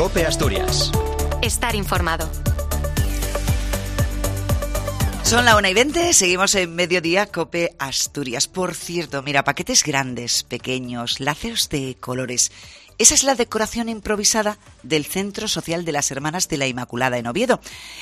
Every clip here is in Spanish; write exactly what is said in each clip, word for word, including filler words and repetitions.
COPE Asturias. Estar informado. Son la una y veinte, seguimos en Mediodía COPE Asturias. Por cierto, mira, paquetes grandes, pequeños, láceos de colores. Esa es la decoración improvisada del Centro Social de las Hermanas de la Inmaculada en Oviedo.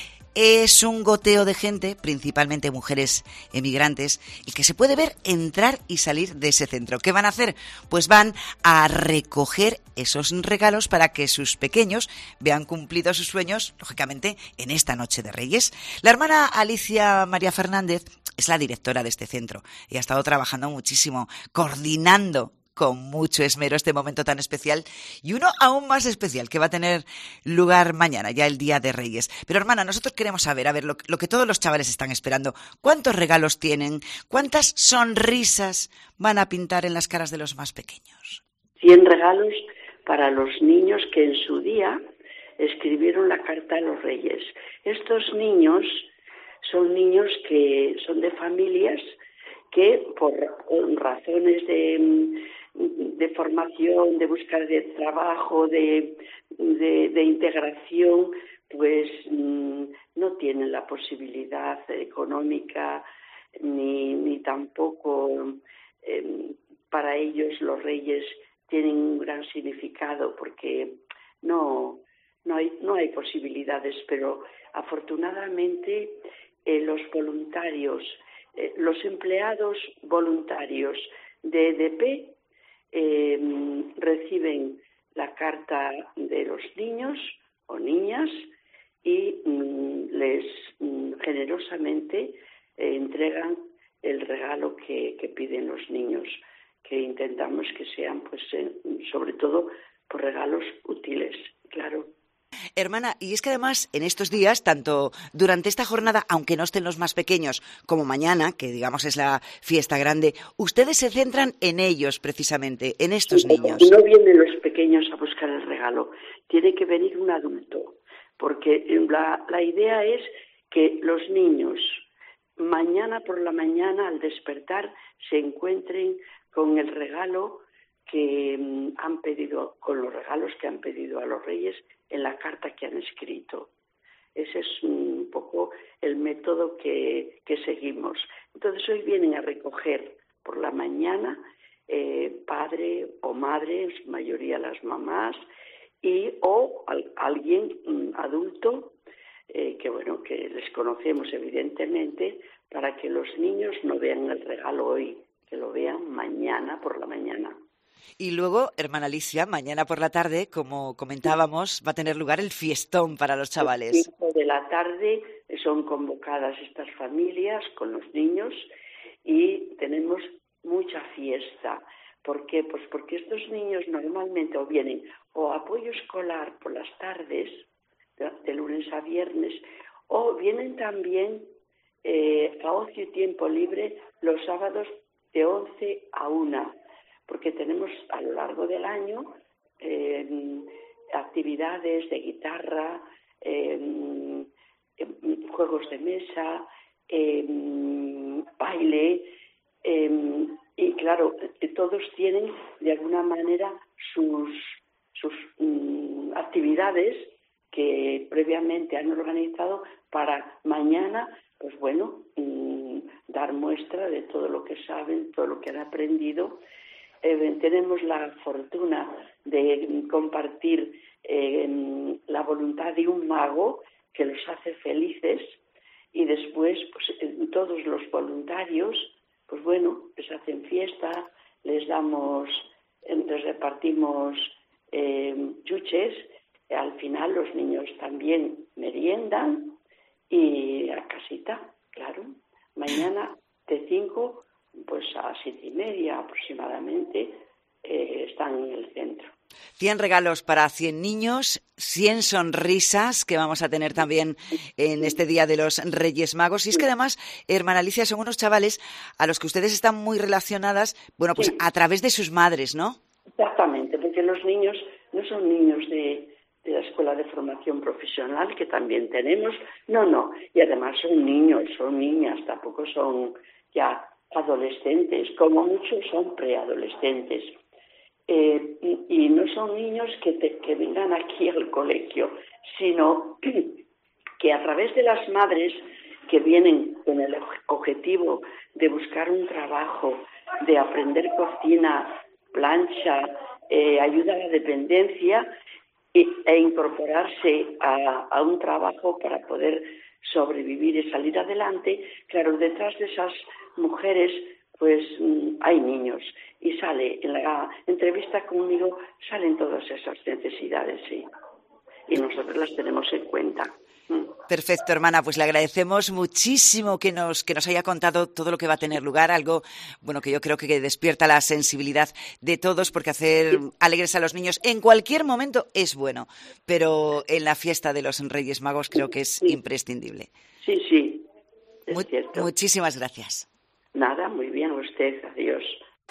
Es un goteo de gente, principalmente mujeres emigrantes, y que se puede ver entrar y salir de ese centro. ¿Qué van a hacer? Pues van a recoger esos regalos para que sus pequeños vean cumplidos sus sueños, lógicamente, en esta noche de Reyes. La hermana Alicia María Fernández es la directora de este centro y ha estado trabajando muchísimo, coordinando con mucho esmero este momento tan especial, y uno aún más especial que va a tener lugar mañana, ya el Día de Reyes. Pero hermana, nosotros queremos saber, a ver, lo, lo que todos los chavales están esperando. ¿Cuántos regalos tienen? ¿Cuántas sonrisas van a pintar en las caras de los más pequeños? cien regalos para los niños que en su día escribieron la carta a los Reyes. Estos niños son niños que son de familias que por razones de de formación, de búsqueda de trabajo, de, de, de integración, pues mmm, no tienen la posibilidad económica ni, ni tampoco eh, para ellos los Reyes tienen un gran significado porque no, no, hay, no hay posibilidades, pero afortunadamente eh, los voluntarios, eh, los empleados voluntarios de E D P Eh, reciben la carta de los niños o niñas y mm, les mm, generosamente eh, entregan el regalo que, que piden los niños, que intentamos que sean, pues, eh, sobre todo, por regalos útiles, claro. Hermana, y es que además en estos días, tanto durante esta jornada, aunque no estén los más pequeños, como mañana, que digamos es la fiesta grande, ustedes se centran en ellos precisamente, en estos niños. No vienen los pequeños a buscar el regalo, tiene que venir un adulto, porque la, la idea es que los niños mañana por la mañana al despertar se encuentren con el regalo que um, han pedido, con los regalos que han pedido a los Reyes en la carta que han escrito. Ese es un poco el método que, que seguimos. Entonces hoy vienen a recoger por la mañana eh, padre o madre, en su mayoría las mamás, y o al, alguien um, adulto eh, que bueno que les conocemos evidentemente, para que los niños no vean el regalo hoy, que lo vean mañana por la mañana. Y luego, hermana Alicia, mañana por la tarde, como comentábamos, va a tener lugar el fiestón para los chavales. A las cinco de la tarde son convocadas estas familias con los niños y tenemos mucha fiesta. ¿Por qué? Pues porque estos niños normalmente o vienen o a apoyo escolar por las tardes, de, de lunes a viernes, o vienen también eh, a ocio y tiempo libre los sábados de once a una. Porque tenemos a lo largo del año eh, actividades de guitarra, eh, juegos de mesa, eh, baile, eh, y claro, todos tienen de alguna manera sus, sus um, actividades que previamente han organizado para mañana, pues bueno, um, dar muestra de todo lo que saben, todo lo que han aprendido. Eh, tenemos la fortuna de compartir eh, la voluntad de un mago que los hace felices y después pues todos los voluntarios pues bueno les hacen fiesta, les damos, les repartimos eh, chuches, al final los niños también meriendan y a casita, claro, mañana de cinco pues a siete y media aproximadamente eh, están en el centro. cien regalos para cien niños, cien sonrisas que vamos a tener también en este Día de los Reyes Magos. Y es que además, hermana Alicia, son unos chavales a los que ustedes están muy relacionadas, bueno, pues sí, a través de sus madres, ¿no? Exactamente, porque los niños no son niños de, de la Escuela de Formación Profesional, que también tenemos, no, no, y además son niños, son niñas, tampoco son ya adolescentes, como muchos son preadolescentes. eh, y, y no son niños que, te, que vengan aquí al colegio, sino que a través de las madres que vienen con el objetivo de buscar un trabajo, de aprender cocina, plancha, eh, ayuda a la dependencia e, e incorporarse a, a un trabajo para poder sobrevivir y salir adelante, claro, detrás de esas mujeres pues hay niños y sale en la entrevista conmigo, salen todas esas necesidades, sí, y nosotros las tenemos en cuenta. Perfecto, hermana, pues le agradecemos muchísimo que nos que nos haya contado todo lo que va a tener lugar, algo bueno que yo creo que despierta la sensibilidad de todos, porque hacer alegres a los niños en cualquier momento es bueno, pero en la fiesta de los Reyes Magos creo que es sí. imprescindible. Sí, sí, es Mu- cierto. Muchísimas gracias. Nada, muy bien, usted, adiós.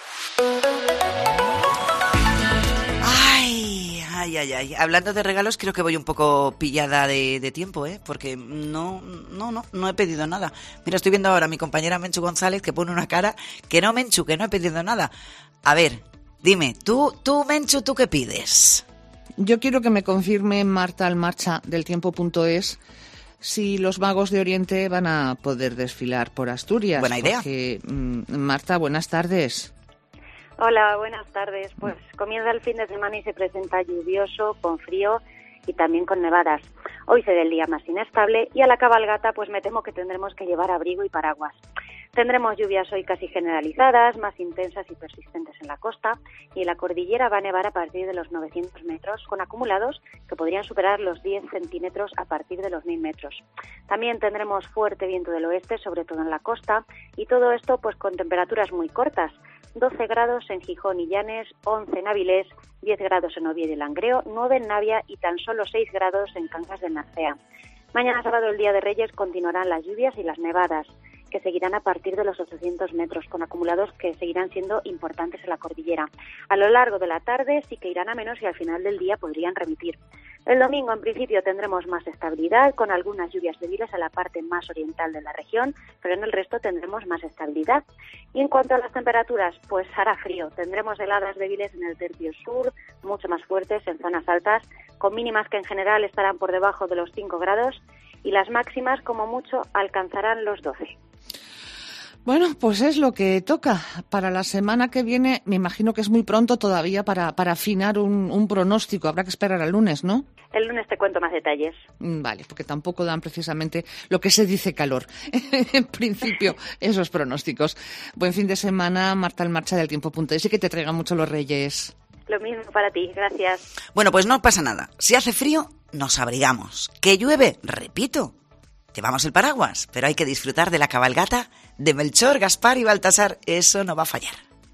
Ay, ay, ay, ay. Hablando de regalos, creo que voy un poco pillada de, de tiempo, ¿eh? Porque no, no, no, no he pedido nada. Mira, estoy viendo ahora a mi compañera Menchu González que pone una cara que no, Menchu, que no he pedido nada. A ver, dime, tú, tú, Menchu, ¿tú qué pides? Yo quiero que me confirme Marta Almarcha del tiempo.es si los magos de Oriente van a poder desfilar por Asturias. Buena idea. Porque, mm, Marta, buenas tardes. Hola, buenas tardes. Pues comienza el fin de semana y se presenta lluvioso, con frío y también con nevadas. Hoy será el día más inestable y a la cabalgata pues me temo que tendremos que llevar abrigo y paraguas. Tendremos lluvias hoy casi generalizadas, más intensas y persistentes en la costa, y en la cordillera va a nevar a partir de los novecientos metros, con acumulados que podrían superar los diez centímetros a partir de los mil metros. También tendremos fuerte viento del oeste, sobre todo en la costa, y todo esto pues con temperaturas muy cortas. doce grados en Gijón y Llanes, once en Avilés, diez grados en Oviedo y Langreo, nueve en Navia y tan solo seis grados en Cangas de Narcea. Mañana sábado, el Día de Reyes, continuarán las lluvias y las nevadas, que seguirán a partir de los ochocientos metros, con acumulados que seguirán siendo importantes en la cordillera. A lo largo de la tarde sí que irán a menos y al final del día podrían remitir. El domingo, en principio, tendremos más estabilidad, con algunas lluvias débiles a la parte más oriental de la región, pero en el resto tendremos más estabilidad. Y en cuanto a las temperaturas, pues hará frío. Tendremos heladas débiles en el tercio sur, mucho más fuertes en zonas altas, con mínimas que en general estarán por debajo de los cinco grados, y las máximas, como mucho, alcanzarán los doce. Bueno, pues es lo que toca. Para la semana que viene, me imagino que es muy pronto todavía para, para afinar un, un pronóstico. Habrá que esperar al lunes, ¿no? El lunes te cuento más detalles. Vale, porque tampoco dan precisamente lo que se dice calor. En principio, esos pronósticos. Buen fin de semana, Marta Almarcha del tiempo.es, y que te traigan mucho los Reyes. Lo mismo para ti, gracias. Bueno, pues no pasa nada. Si hace frío, nos abrigamos. Que llueve, repito. Llevamos el paraguas, pero hay que disfrutar de la cabalgata de Melchor, Gaspar y Baltasar. Eso no va a fallar.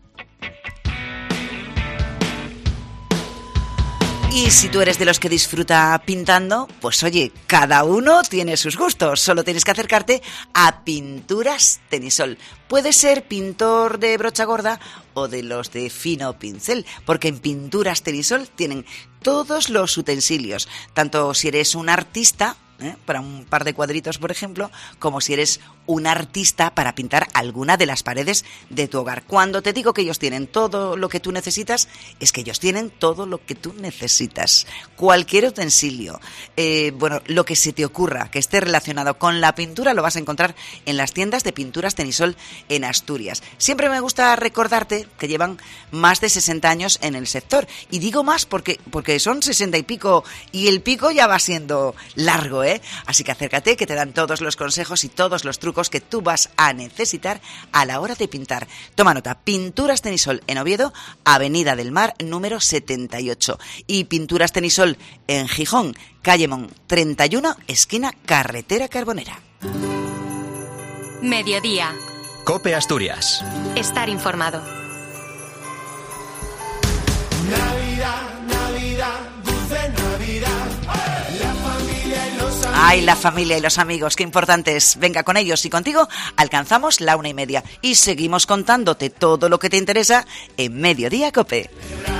Y si tú eres de los que disfruta pintando, pues oye, cada uno tiene sus gustos. Solo tienes que acercarte a Pinturas Tenisol. Puedes ser pintor de brocha gorda o de los de fino pincel, porque en Pinturas Tenisol tienen todos los utensilios, tanto si eres un artista, ¿eh?, para un par de cuadritos, por ejemplo, como si eres un artista para pintar alguna de las paredes de tu hogar. Cuando te digo que ellos tienen todo lo que tú necesitas, es que ellos tienen todo lo que tú necesitas. Cualquier utensilio, eh, bueno, lo que se te ocurra que esté relacionado con la pintura lo vas a encontrar en las tiendas de Pinturas Tenisol en Asturias. Siempre me gusta recordarte que llevan más de sesenta años en el sector, y digo más porque, porque son sesenta y pico, y el pico ya va siendo largo, ¿eh? Así que acércate, que te dan todos los consejos y todos los trucos que tú vas a necesitar a la hora de pintar. Toma nota: Pinturas Tenisol en Oviedo, Avenida del Mar, número setenta y ocho. Y Pinturas Tenisol en Gijón, calle Mon treinta y uno, esquina Carretera Carbonera. Mediodía. COPE Asturias. Estar informado. Navidad, Navidad, dulce Navidad. La familia y los amigos. Ay, la familia y los amigos, qué importantes. Venga, con ellos y contigo alcanzamos la una y media y seguimos contándote todo lo que te interesa en Mediodía COPE.